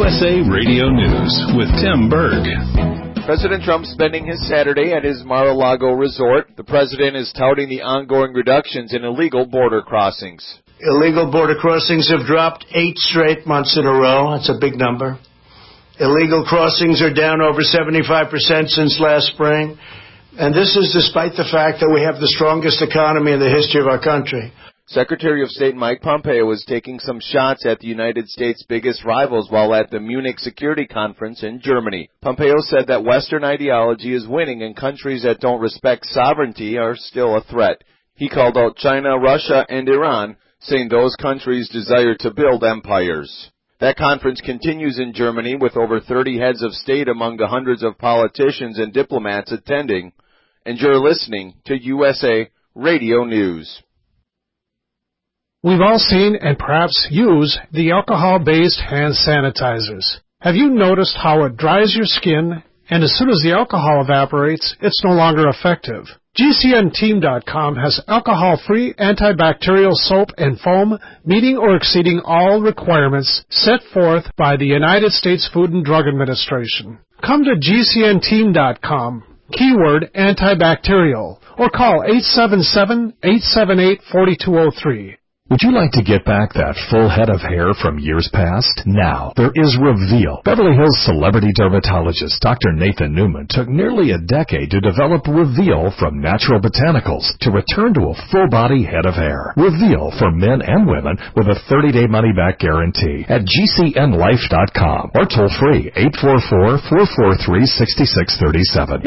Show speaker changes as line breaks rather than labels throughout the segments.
USA Radio News with Tim Berg.
President Trump spending his Saturday at his Mar-a-Lago resort. The president is touting the ongoing reductions in illegal border crossings.
Illegal border crossings have dropped 8 straight months in a row. That's a big number. Illegal crossings are down over 75% since last spring. And this is despite the fact that we have the strongest economy in the history of our country.
Secretary of State Mike Pompeo was taking some shots at the United States' biggest rivals while at the Munich Security Conference in Germany. Pompeo said that Western ideology is winning and countries that don't respect sovereignty are still a threat. He called out China, Russia, and Iran, saying those countries desire to build empires. That conference continues in Germany with over 30 heads of state among the hundreds of politicians and diplomats attending. And you're listening to USA Radio News.
We've all seen and perhaps use the alcohol-based hand sanitizers. Have you noticed how it dries your skin, and as soon as the alcohol evaporates, it's no longer effective? GCNteam.com has alcohol-free antibacterial soap and foam meeting or exceeding all requirements set forth by the United States Food and Drug Administration. Come to GCNteam.com, keyword antibacterial, or call 877-878-4203.
Would you like to get back that full head of hair from years past? Now, there is Reveal. Beverly Hills celebrity dermatologist Dr. Nathan Newman took nearly a decade to develop Reveal from natural botanicals to return to a full-body head of hair. Reveal for men and women with a 30-day money-back guarantee at GCNlife.com or toll-free 844-443-6637.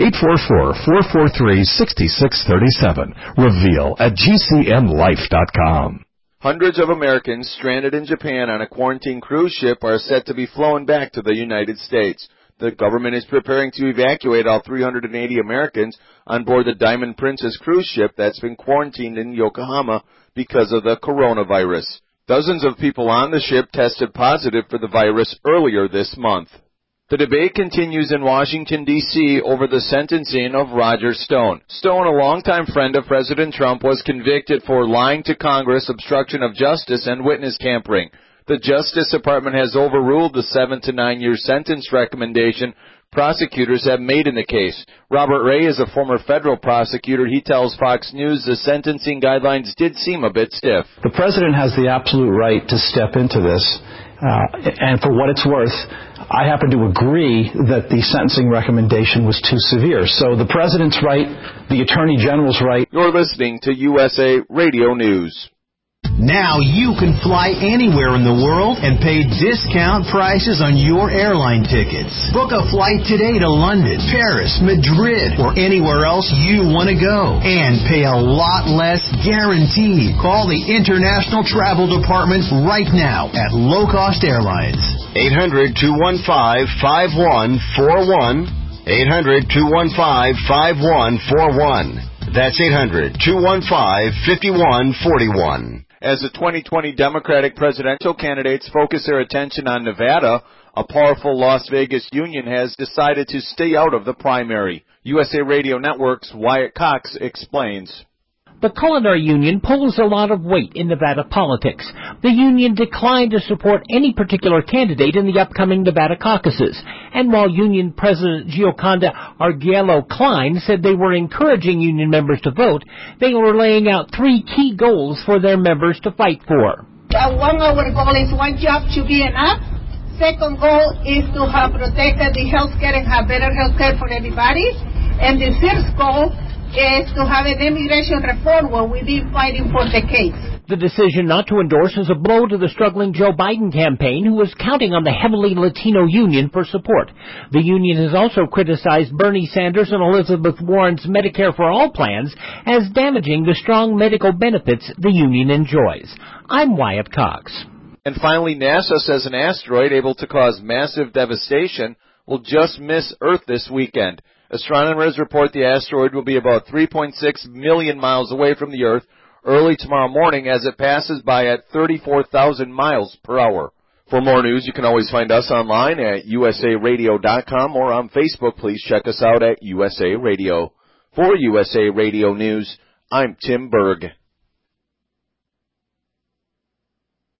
844-443-6637. Reveal at GCNlife.com.
Hundreds of Americans stranded in Japan on a quarantine cruise ship are set to be flown back to the United States. The government is preparing to evacuate all 380 Americans on board the Diamond Princess cruise ship that's been quarantined in Yokohama because of the coronavirus. Dozens of people on the ship tested positive for the virus earlier this month. The debate continues in Washington, D.C. over the sentencing of Roger Stone. Stone, a longtime friend of President Trump, was convicted for lying to Congress, obstruction of justice, and witness tampering. The Justice Department has overruled the 7 to 9 year sentence recommendation prosecutors have made in the case. Robert Ray is a former federal prosecutor. He tells Fox News the sentencing guidelines did seem a bit stiff.
The president has the absolute right to step into this, and for what it's worth, I happen to agree that the sentencing recommendation was too severe. So the president's right, the attorney general's right.
You're listening to USA Radio News.
Now you can fly anywhere in the world and pay discount prices on your airline tickets. Book a flight today to London, Paris, Madrid, or anywhere else you want to go. And pay a lot less guaranteed. Call the International Travel Department right now at Low Cost Airlines. 800-215-5141. 800-215-5141. That's 800-215-5141.
As the 2020 Democratic presidential candidates focus their attention on Nevada, a powerful Las Vegas union has decided to stay out of the primary. USA Radio Network's Wyatt Cox explains.
The Culinary Union pulls a lot of weight in Nevada politics. The union declined to support any particular candidate in the upcoming Nevada caucuses. And while Union President Gioconda Arguello Klein said they were encouraging union members to vote, they were laying out 3 key goals for their members to fight for.
One of our goal is one job to be enough. Second goal is to have protected the health care and have better health care for everybody. And the third goal is to have an immigration reform where we've been fighting for decades.
The decision not to endorse is a blow to the struggling Joe Biden campaign, who is counting on the heavily Latino union for support. The union has also criticized Bernie Sanders and Elizabeth Warren's Medicare for All plans as damaging the strong medical benefits the union enjoys. I'm Wyatt Cox.
And finally, NASA says an asteroid able to cause massive devastation will just miss Earth this weekend. Astronomers report the asteroid will be about 3.6 million miles away from the Earth early tomorrow morning as it passes by at 34,000 miles per hour. For more news, you can always find us online at usaradio.com or on Facebook. Please check us out at USA Radio. For USA Radio News, I'm Tim Berg.